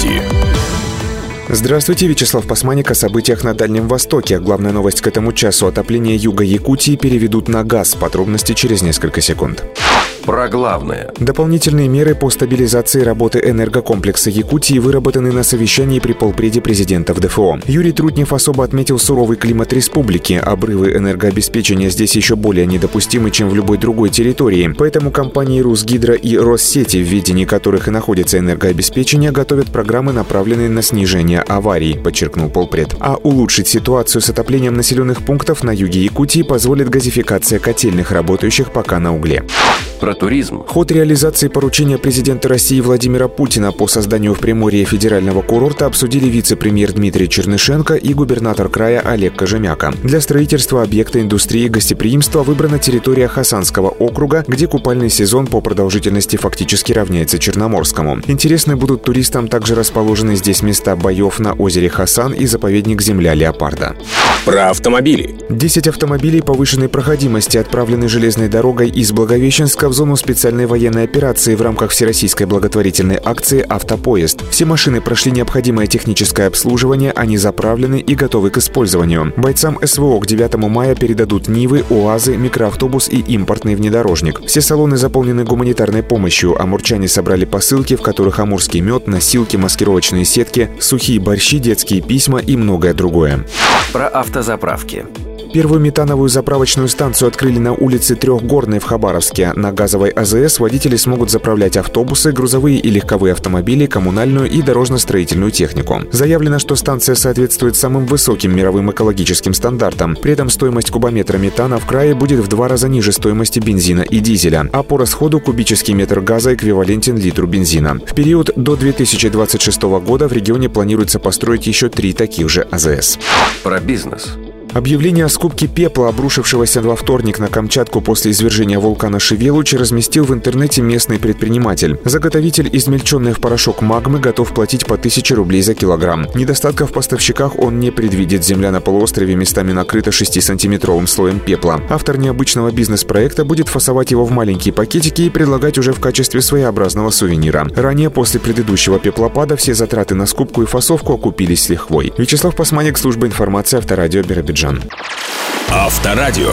Якутии. Здравствуйте, Вячеслав Пасманик о событиях на Дальнем Востоке. Главная новость к этому часу. Отопление юга Якутии переведут на газ. Подробности через несколько секунд. Про главное. Дополнительные меры по стабилизации работы энергокомплекса Якутии выработаны на совещании при полпреде президента в ДФО. Юрий Трутнев особо отметил суровый климат республики. Обрывы энергообеспечения здесь еще более недопустимы, чем в любой другой территории. Поэтому компании «Русгидро» и «Россети», в ведении которых и находится энергообеспечение, готовят программы, направленные на снижение аварий, подчеркнул полпред. А улучшить ситуацию с отоплением населенных пунктов на юге Якутии позволит газификация котельных, работающих пока на угле. Про туризм. Ход реализации поручения президента России Владимира Путина по созданию в Приморье федерального курорта обсудили вице-премьер Дмитрий Чернышенко и губернатор края Олег Кожемяка. Для строительства объекта индустрии гостеприимства выбрана территория Хасанского округа, где купальный сезон по продолжительности фактически равняется Черноморскому. Интересны будут туристам также расположены здесь места боев на озере Хасан и заповедник «Земля леопарда». Про автомобили. 10 автомобилей повышенной проходимости отправлены железной дорогой из Благовещенска в зону специальной военной операции в рамках всероссийской благотворительной акции «Автопоезд». Все машины прошли необходимое техническое обслуживание, они заправлены и готовы к использованию. Бойцам СВО к 9 мая передадут Нивы, УАЗы, микроавтобус и импортный внедорожник. Все салоны заполнены гуманитарной помощью. Амурчане собрали посылки, в которых амурский мед, носилки, маскировочные сетки, сухие борщи, детские письма и многое другое. Про автозаправки. Первую метановую заправочную станцию открыли на улице Трехгорной в Хабаровске. На газовой АЗС водители смогут заправлять автобусы, грузовые и легковые автомобили, коммунальную и дорожно-строительную технику. Заявлено, что станция соответствует самым высоким мировым экологическим стандартам. При этом стоимость кубометра метана в крае будет в 2 раза ниже стоимости бензина и дизеля. А по расходу кубический метр газа эквивалентен литру бензина. В период до 2026 года в регионе планируется построить еще 3 таких же АЗС. Про бизнес. Объявление о скупке пепла, обрушившегося во вторник на Камчатку после извержения вулкана Шевелуч, разместил в интернете местный предприниматель. Заготовитель измельченной в порошок магмы готов платить по 1000 рублей за килограмм. Недостатков в поставщиках он не предвидит. Земля на полуострове местами накрыта 6-сантиметровым слоем пепла. Автор необычного бизнес-проекта будет фасовать его в маленькие пакетики и предлагать уже в качестве своеобразного сувенира. Ранее, после предыдущего пеплопада, все затраты на скупку и фасовку окупились с лихвой. Вячеслав Пасманик, служба информации, Авторадио, Биробиджан. Авторадио.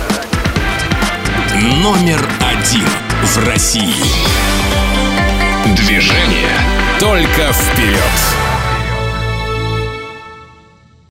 Номер 1 в России. Движение только вперед.